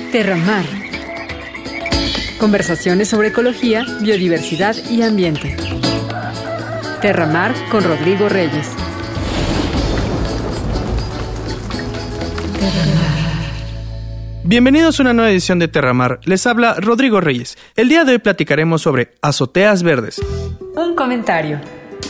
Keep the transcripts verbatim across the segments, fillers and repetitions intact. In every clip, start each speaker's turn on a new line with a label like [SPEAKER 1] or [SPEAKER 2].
[SPEAKER 1] Terramar. Conversaciones sobre ecología, biodiversidad y ambiente. Terramar con Rodrigo Reyes.
[SPEAKER 2] Bienvenidos a una nueva edición de Terramar. Les habla Rodrigo Reyes. El día de hoy platicaremos sobre azoteas verdes.
[SPEAKER 1] Un comentario.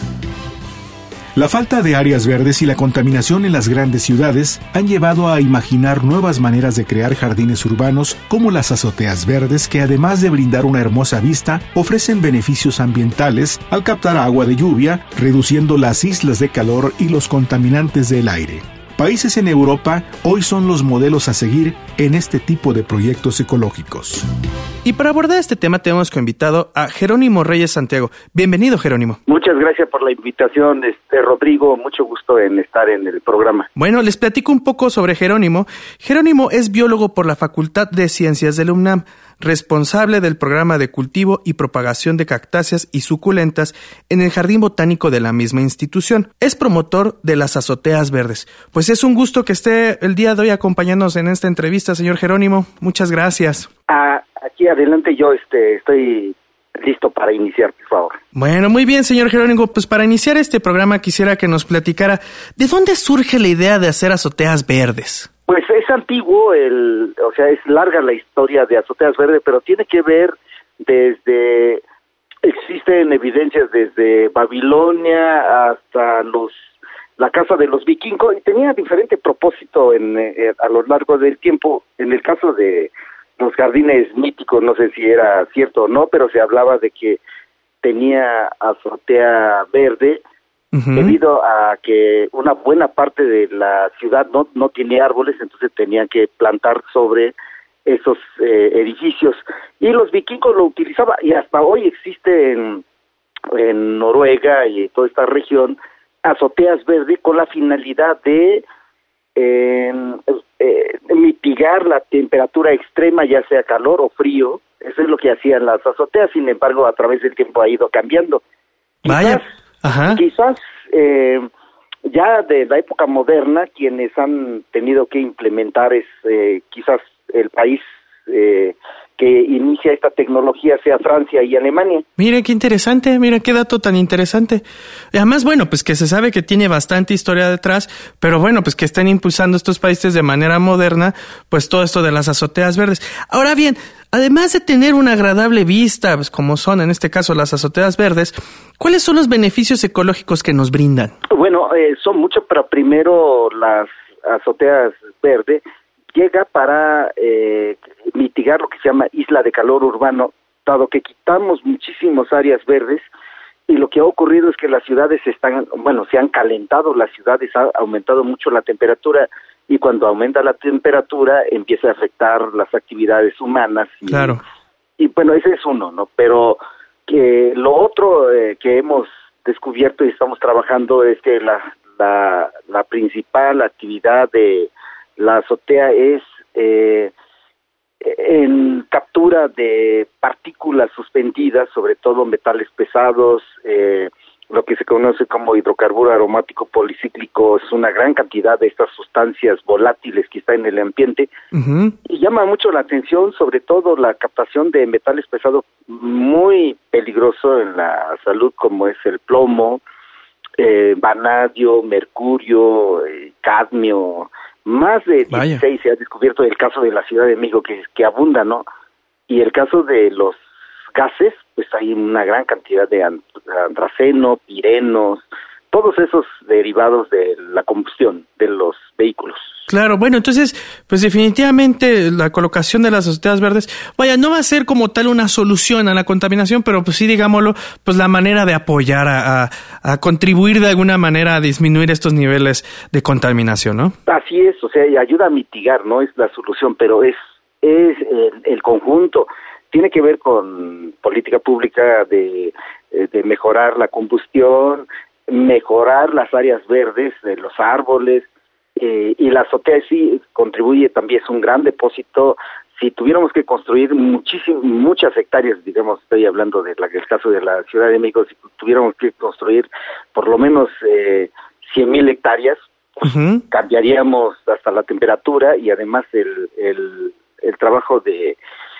[SPEAKER 3] La falta de áreas verdes y la contaminación en las grandes ciudades han llevado a imaginar nuevas maneras de crear jardines urbanos como las azoteas verdes, que además de brindar una hermosa vista, ofrecen beneficios ambientales al captar agua de lluvia, reduciendo las islas de calor y los contaminantes del aire. Países en Europa hoy son los modelos a seguir en este tipo de proyectos ecológicos.
[SPEAKER 2] Y para abordar este tema tenemos como invitado a Jerónimo Reyes Santiago. Bienvenido, Jerónimo.
[SPEAKER 4] Muchas gracias por la invitación, este Rodrigo. Mucho gusto en estar en el programa.
[SPEAKER 2] Bueno, les platico un poco sobre Jerónimo. Jerónimo es biólogo por la Facultad de Ciencias de la UNAM, responsable del programa de cultivo y propagación de cactáceas y suculentas en el Jardín Botánico de la misma institución. Es promotor de las azoteas verdes. Pues es un gusto que esté el día de hoy acompañándonos en esta entrevista, señor Jerónimo. Muchas gracias.
[SPEAKER 4] Ah, aquí adelante yo este, estoy listo para iniciar, por favor.
[SPEAKER 2] Bueno, muy bien, señor Jerónimo. Pues para iniciar este programa quisiera que nos platicara ¿de dónde surge la idea de hacer azoteas verdes?
[SPEAKER 4] Pues es antiguo, el, o sea, es larga la historia de azoteas verdes, pero tiene que ver desde, existen evidencias desde Babilonia hasta los la casa de los vikingos, y tenía diferente propósito en, eh, a lo largo del tiempo. En el caso de los jardines míticos, no sé si era cierto o no, pero se hablaba de que tenía azotea verde, uh-huh, debido a que una buena parte de la ciudad no, no tiene árboles, entonces tenían que plantar sobre esos eh, edificios. Y los vikingos lo utilizaban, y hasta hoy existe en, en Noruega y toda esta región azoteas verdes con la finalidad de eh, eh, mitigar la temperatura extrema, ya sea calor o frío. Eso es lo que hacían las azoteas. Sin embargo, a través del tiempo ha ido cambiando.
[SPEAKER 2] Vaya,
[SPEAKER 4] quizás,
[SPEAKER 2] ajá.
[SPEAKER 4] Quizás eh, ya de la época moderna, quienes han tenido que implementar es eh, quizás el país eh, que inicia esta tecnología sea Francia y Alemania.
[SPEAKER 2] Mire qué interesante, mira qué dato tan interesante. Y además, bueno, pues que se sabe que tiene bastante historia detrás, pero bueno, pues que están impulsando estos países de manera moderna, pues todo esto de las azoteas verdes. Ahora bien, además de tener una agradable vista, pues como son en este caso las azoteas verdes, ¿cuáles son los beneficios ecológicos que nos brindan?
[SPEAKER 4] Bueno, eh, son muchos, pero primero las azoteas verdes llega para eh, mitigar lo que se llama isla de calor urbano, dado que quitamos muchísimas áreas verdes, y lo que ha ocurrido es que las ciudades están, bueno, se han calentado, las ciudades ha aumentado mucho la temperatura, y cuando aumenta la temperatura empieza a afectar las actividades humanas. Y,
[SPEAKER 2] claro.
[SPEAKER 4] Y bueno, ese es uno, ¿no? Pero que lo otro eh, que hemos descubierto y estamos trabajando es que la, la, la principal actividad de la azotea es eh, en captura de partículas suspendidas, sobre todo metales pesados, eh, lo que se conoce como hidrocarburo aromático policíclico. Es una gran cantidad de estas sustancias volátiles que están en el ambiente, uh-huh, y llama mucho la atención, sobre todo la captación de metales pesados muy peligroso en la salud, como es el plomo, eh, vanadio, mercurio, eh, cadmio. Más de dieciséis Vaya. Se ha descubierto el caso de la Ciudad de México, que, que abunda, ¿no? Y el caso de los gases, pues hay una gran cantidad de antraceno, pirenos, todos esos derivados de la combustión de los vehículos.
[SPEAKER 2] Claro, bueno, entonces, pues definitivamente la colocación de las azoteas verdes, vaya, no va a ser como tal una solución a la contaminación, pero pues sí, digámoslo, pues la manera de apoyar a, a, a contribuir de alguna manera a disminuir estos niveles de contaminación, ¿no?
[SPEAKER 4] Así es, o sea, y ayuda a mitigar, no es la solución, pero es, es el, el conjunto. Tiene que ver con política pública de, de mejorar la combustión, mejorar las áreas verdes de los árboles, eh, y la azotea sí contribuye también, es un gran depósito. Si tuviéramos que construir muchísimas, muchas hectáreas, digamos, estoy hablando del de caso de la Ciudad de México, si tuviéramos que construir por lo menos eh, cien mil hectáreas, uh-huh, cambiaríamos hasta la temperatura, y además el, el el trabajo de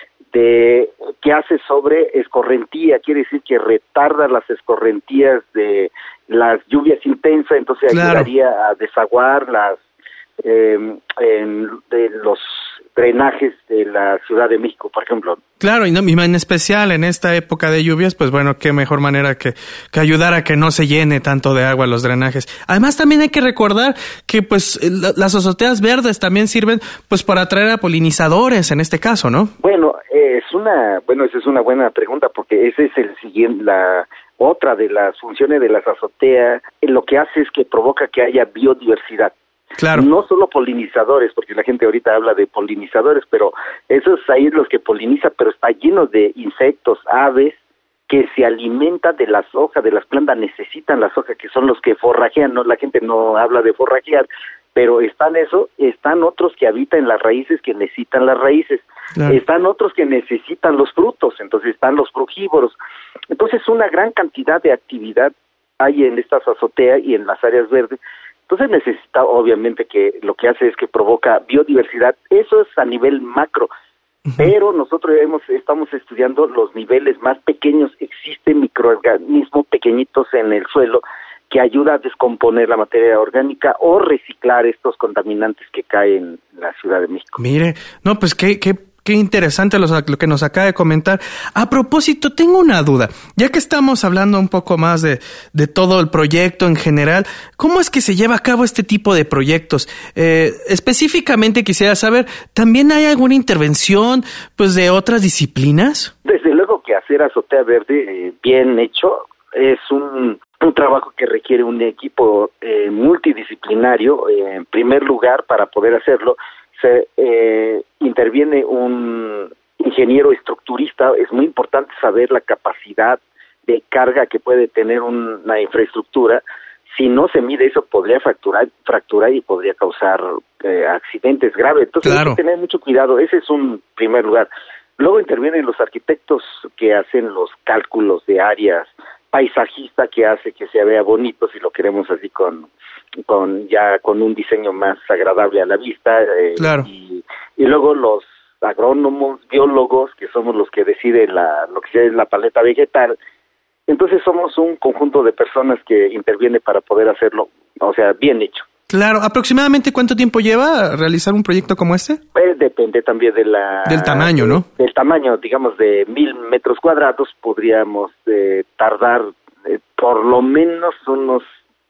[SPEAKER 4] de que hace sobre escorrentía, quiere decir que retarda las escorrentías de las lluvias intensas, entonces claro. ayudaría a desaguar las eh, en, de los drenajes de la Ciudad de México, por ejemplo.
[SPEAKER 2] Claro, y no, en especial en esta época de lluvias, pues bueno, qué mejor manera que, que ayudar a que no se llene tanto de agua los drenajes. Además, también hay que recordar que pues las azoteas verdes también sirven pues para atraer a polinizadores en este caso, ¿no?
[SPEAKER 4] Bueno, es una, bueno, esa es una buena pregunta porque ese es el siguiente, la otra de las funciones de las azoteas, lo que hace es que provoca que haya biodiversidad.
[SPEAKER 2] Claro.
[SPEAKER 4] No solo polinizadores, porque la gente ahorita habla de polinizadores, pero esos ahí los que polinizan, pero está lleno de insectos, aves, que se alimentan de las hojas, de las plantas, necesitan las hojas, que son los que forrajean, ¿no? La gente no habla de forrajear, pero están eso, están otros que habitan en las raíces, que necesitan las raíces, claro. Están otros que necesitan los frutos, entonces están los frugívoros. Entonces una gran cantidad de actividad hay en estas azoteas y en las áreas verdes. Entonces necesita, obviamente, que lo que hace es que provoca biodiversidad. Eso es a nivel macro, uh-huh. Pero nosotros hemos, estamos estudiando los niveles más pequeños. Existen microorganismos pequeñitos en el suelo que ayuda a descomponer la materia orgánica o reciclar estos contaminantes que caen en la Ciudad de México.
[SPEAKER 2] Mire, no, pues qué, qué Qué interesante lo, lo que nos acaba de comentar. A propósito, tengo una duda. Ya que estamos hablando un poco más de, de todo el proyecto en general, ¿cómo es que se lleva a cabo este tipo de proyectos? Eh, específicamente quisiera saber, ¿también hay alguna intervención pues de otras disciplinas?
[SPEAKER 4] Desde luego que hacer azotea verde eh, bien hecho es un, un trabajo que requiere un equipo eh, multidisciplinario. Eh, en primer lugar, para poder hacerlo, se eh, interviene un ingeniero estructurista. Es muy importante saber la capacidad de carga que puede tener un, una infraestructura. Si no se mide eso, podría fracturar, fracturar y podría causar eh, accidentes graves. Entonces claro. Hay que tener mucho cuidado. Ese es un primer lugar. Luego intervienen los arquitectos que hacen los cálculos de áreas, paisajista que hace que se vea bonito, si lo queremos así con con ya con un diseño más agradable a la vista, eh,
[SPEAKER 2] claro.
[SPEAKER 4] y, y luego los agrónomos, biólogos, que somos los que deciden la, lo que es la paleta vegetal. Entonces somos un conjunto de personas que interviene para poder hacerlo, o sea, bien hecho.
[SPEAKER 2] Claro, ¿aproximadamente cuánto tiempo lleva realizar un proyecto como este?
[SPEAKER 4] Pues depende también de la...
[SPEAKER 2] Del tamaño, ¿no?
[SPEAKER 4] Del tamaño, digamos, de mil metros cuadrados, podríamos eh, tardar eh, por lo menos unos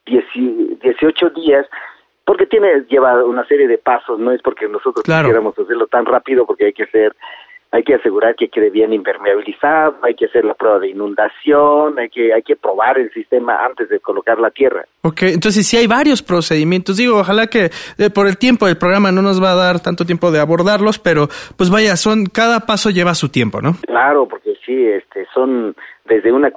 [SPEAKER 4] dieciocho días, porque tiene lleva una serie de pasos, no es porque nosotros claro. quisiéramos hacerlo tan rápido, porque hay que hacer, hay que asegurar que quede bien impermeabilizado, hay que hacer la prueba de inundación, hay que hay que probar el sistema antes de colocar la tierra.
[SPEAKER 2] Ok, entonces sí hay varios procedimientos, digo, ojalá que eh, por el tiempo del programa no nos va a dar tanto tiempo de abordarlos, pero pues vaya, son cada paso lleva su tiempo, ¿no?
[SPEAKER 4] Claro, porque sí, este, son desde un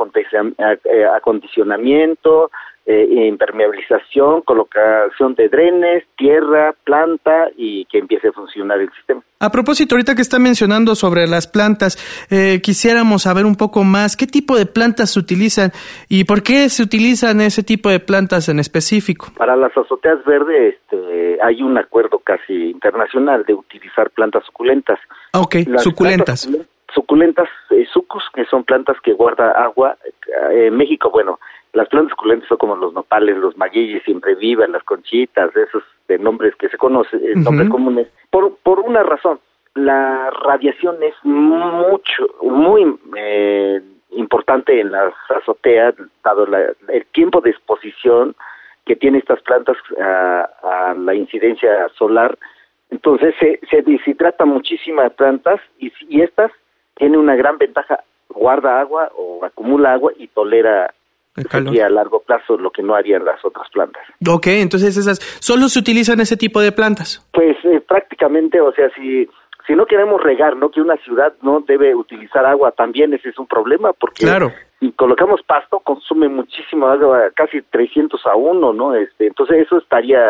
[SPEAKER 4] acondicionamiento, Eh, impermeabilización, colocación de drenes, tierra, planta y que empiece a funcionar el sistema.
[SPEAKER 2] A propósito, ahorita que está mencionando sobre las plantas, eh, quisiéramos saber un poco más qué tipo de plantas se utilizan y por qué se utilizan ese tipo de plantas en específico.
[SPEAKER 4] Para las azoteas verdes este, hay un acuerdo casi internacional de utilizar plantas suculentas.
[SPEAKER 2] Ok, las suculentas.
[SPEAKER 4] Plantas, suculentas, eh, sucus, que son plantas que guardan agua. En eh, México, bueno, las plantas suculentas son como los nopales, los magueyes, siempre vivas, las conchitas, esos de nombres que se conocen, uh-huh. nombres comunes. Por por una razón, la radiación es mucho, muy eh, importante en las azoteas, dado la, el tiempo de exposición que tienen estas plantas a, a la incidencia solar. Entonces se, se deshidratan muchísimas plantas y, y estas tienen una gran ventaja, guarda agua o acumula agua y tolera aquí a largo plazo lo que no harían las otras plantas.
[SPEAKER 2] Ok, entonces esas solo se utilizan ese tipo de plantas.
[SPEAKER 4] Pues eh, prácticamente, o sea, si si no queremos regar, no que una ciudad no debe utilizar agua, también ese es un problema porque
[SPEAKER 2] claro.
[SPEAKER 4] si colocamos pasto consume muchísima agua, casi trescientos a uno, ¿no? Este, entonces eso estaría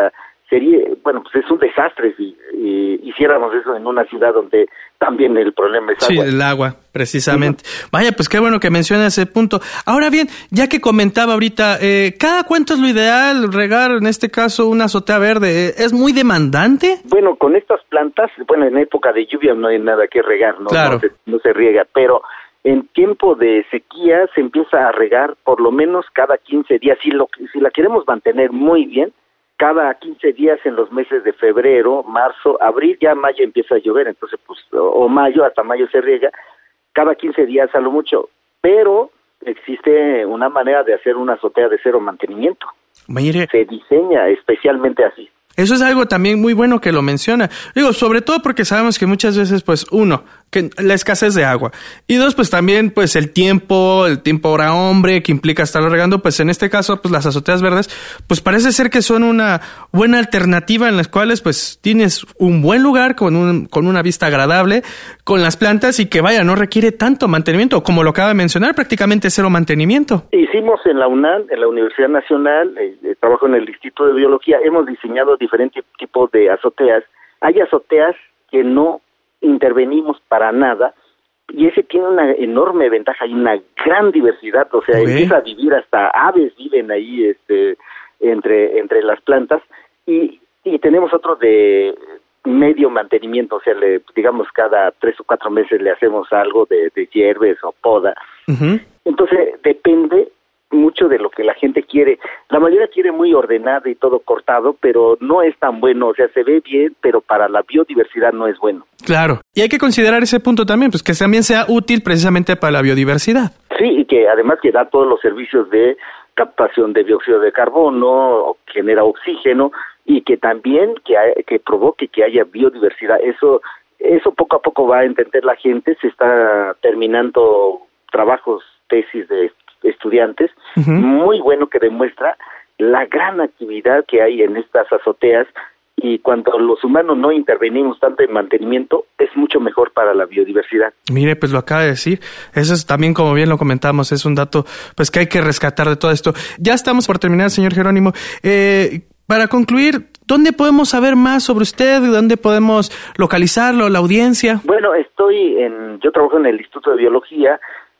[SPEAKER 4] sería, bueno, pues es un desastre si eh, hiciéramos eso en una ciudad donde también el problema es agua.
[SPEAKER 2] Sí, el agua, precisamente. Uh-huh. Vaya, pues qué bueno que menciona ese punto. Ahora bien, ya que comentaba ahorita, eh, ¿cada cuánto es lo ideal regar, en este caso, una azotea verde? ¿Es muy demandante?
[SPEAKER 4] Bueno, con estas plantas, bueno, en época de lluvia no hay nada que regar, ¿no?
[SPEAKER 2] Claro.
[SPEAKER 4] No se, no se riega, pero en tiempo de sequía se empieza a regar por lo menos cada quince días. Si, lo, si la queremos mantener muy bien, cada quince días en los meses de febrero, marzo, abril, ya mayo empieza a llover, entonces pues, o mayo, hasta mayo se riega, cada quince días a lo mucho, pero existe una manera de hacer una azotea de cero mantenimiento.
[SPEAKER 2] Mire.
[SPEAKER 4] Se diseña especialmente así.
[SPEAKER 2] Eso es algo también muy bueno que lo menciona. Digo, sobre todo porque sabemos que muchas veces, pues, uno, que la escasez de agua. Y dos, pues también, pues, el tiempo, el tiempo hora hombre que implica estarlo regando. Pues en este caso, pues las azoteas verdes, pues parece ser que son una buena alternativa en las cuales, pues, tienes un buen lugar con un, con una vista agradable, con las plantas y que vaya, no requiere tanto mantenimiento. Como lo acaba de mencionar, prácticamente cero mantenimiento.
[SPEAKER 4] Hicimos en la UNAM, en la Universidad Nacional, eh, trabajo en el Instituto de Biología, hemos diseñado diferentes tipos de azoteas. Hay azoteas que no intervenimos para nada y ese tiene una enorme ventaja y una gran diversidad, o sea, okay. Empieza a vivir hasta aves viven ahí este entre entre las plantas y, y tenemos otros de medio mantenimiento, o sea, le, digamos cada tres o cuatro meses le hacemos algo de, de hierbes o poda. Uh-huh. Entonces depende mucho de lo que la gente quiere. La mayoría quiere muy ordenado y todo cortado, pero no es tan bueno, o sea, se ve bien, pero para la biodiversidad no es bueno.
[SPEAKER 2] Claro, y hay que considerar ese punto también, pues que también sea útil precisamente para la biodiversidad.
[SPEAKER 4] Sí, y que además que da todos los servicios de captación de dióxido de carbono, genera oxígeno, y que también que, hay, que provoque que haya biodiversidad. Eso, eso poco a poco va a entender la gente, se está terminando trabajos, tesis de estudiantes, uh-huh. Muy bueno que demuestra la gran actividad que hay en estas azoteas y cuando los humanos no intervenimos tanto en mantenimiento, es mucho mejor para la biodiversidad.
[SPEAKER 2] Mire, pues lo acaba de decir, eso es también, como bien lo comentamos, es un dato pues que hay que rescatar de todo esto. Ya estamos por terminar, señor Jerónimo. Eh, para concluir, ¿dónde podemos saber más sobre usted? ¿Dónde podemos localizarlo, la audiencia?
[SPEAKER 4] Bueno, estoy en, yo trabajo en el Instituto de Biología,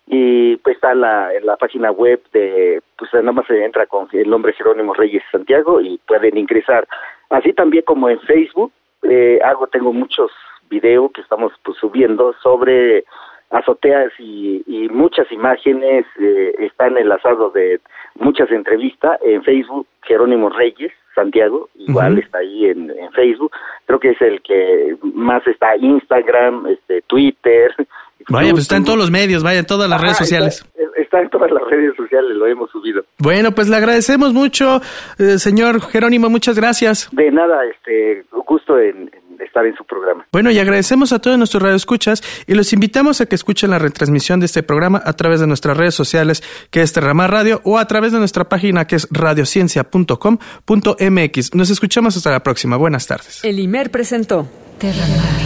[SPEAKER 4] y pues está la, en la página web de, pues nada más se entra con el nombre Jerónimo Reyes Santiago y pueden ingresar. Así también como en Facebook, eh, hago, tengo muchos videos que estamos pues subiendo sobre azoteas y, y muchas imágenes, eh, están enlazados de muchas entrevistas en Facebook, Jerónimo Reyes Santiago, igual uh-huh. Está ahí en, en Facebook, creo que es el que más está, Instagram, este, Twitter.
[SPEAKER 2] Vaya, pues está en todos los medios, vaya, en todas las Ajá, redes sociales.
[SPEAKER 4] Está, está en todas las redes sociales, lo hemos subido.
[SPEAKER 2] Bueno, pues le agradecemos mucho, eh, señor Jerónimo, muchas gracias.
[SPEAKER 4] De nada, este, gusto en, en estar en su programa.
[SPEAKER 2] Bueno, y agradecemos a todos nuestros radioescuchas y los invitamos a que escuchen la retransmisión de este programa a través de nuestras redes sociales, que es Terramar Radio, o a través de nuestra página, que es radiociencia punto com punto m x. Nos escuchamos hasta la próxima. Buenas tardes.
[SPEAKER 1] El I M E R presentó Terramar.